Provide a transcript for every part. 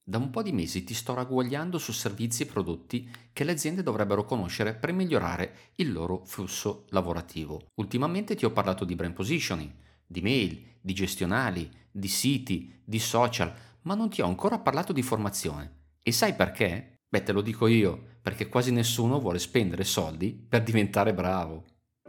Da un po' di mesi ti sto ragguagliando su servizi e prodotti che le aziende dovrebbero conoscere per migliorare il loro flusso lavorativo. Ultimamente ti ho parlato di brand positioning, di mail, di gestionali, di siti, di social, ma non ti ho ancora parlato di formazione. E sai perché? Beh, te lo dico io, perché quasi nessuno vuole spendere soldi per diventare bravo.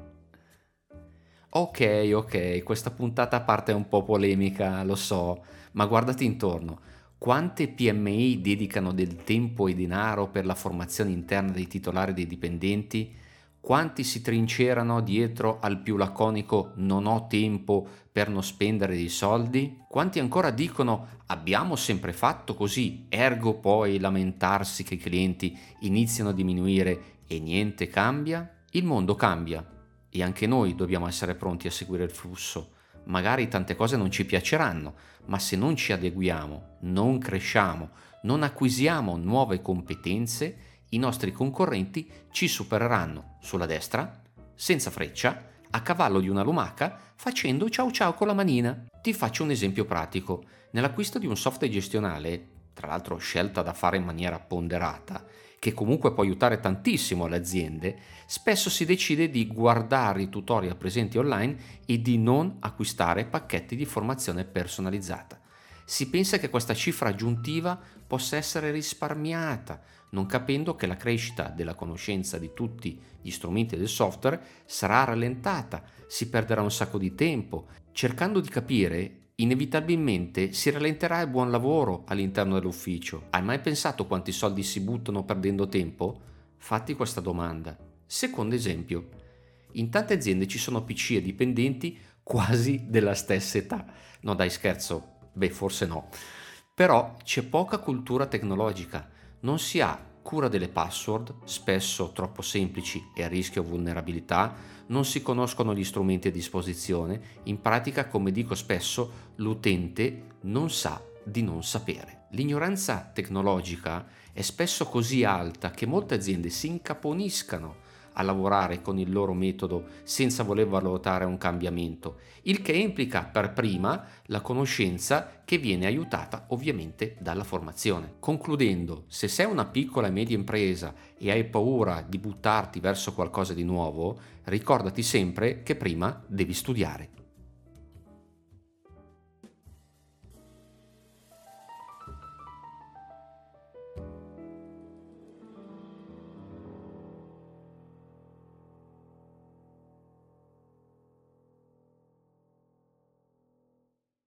Ok, ok, questa puntata parte un po' polemica, lo so, ma guardati intorno. Quante PMI dedicano del tempo e denaro per la formazione interna dei titolari e dei dipendenti? Quanti si trincerano dietro al più laconico non ho tempo per non spendere dei soldi? Quanti ancora dicono abbiamo sempre fatto così, ergo poi lamentarsi che i clienti iniziano a diminuire e niente cambia? Il mondo cambia e anche noi dobbiamo essere pronti a seguire il flusso. Magari tante cose non ci piaceranno, ma se non ci adeguiamo, non cresciamo, non acquisiamo nuove competenze, i nostri concorrenti ci supereranno sulla destra, senza freccia, a cavallo di una lumaca, facendo ciao ciao con la manina. Ti faccio un esempio pratico. Nell'acquisto di un software gestionale, tra l'altro scelta da fare in maniera ponderata, che comunque può aiutare tantissimo le aziende, spesso si decide di guardare i tutorial presenti online e di non acquistare pacchetti di formazione personalizzata. Si pensa che questa cifra aggiuntiva possa essere risparmiata, non capendo che la crescita della conoscenza di tutti gli strumenti del software sarà rallentata, si perderà un sacco di tempo. Cercando di capire, inevitabilmente si rallenterà il buon lavoro all'interno dell'ufficio. Hai mai pensato quanti soldi si buttano perdendo tempo? Fatti questa domanda. Secondo esempio, in tante aziende ci sono PC e dipendenti quasi della stessa età. No dai, scherzo, beh forse no. Però c'è poca cultura tecnologica, non si ha cura delle password, spesso troppo semplici e a rischio vulnerabilità, non si conoscono gli strumenti a disposizione, in pratica, come dico spesso, l'utente non sa di non sapere. L'ignoranza tecnologica è spesso così alta che molte aziende si incaponiscano a lavorare con il loro metodo senza voler valutare un cambiamento, il che implica per prima la conoscenza che viene aiutata ovviamente dalla formazione. Concludendo, se sei una piccola e media impresa e hai paura di buttarti verso qualcosa di nuovo, ricordati sempre che prima devi studiare.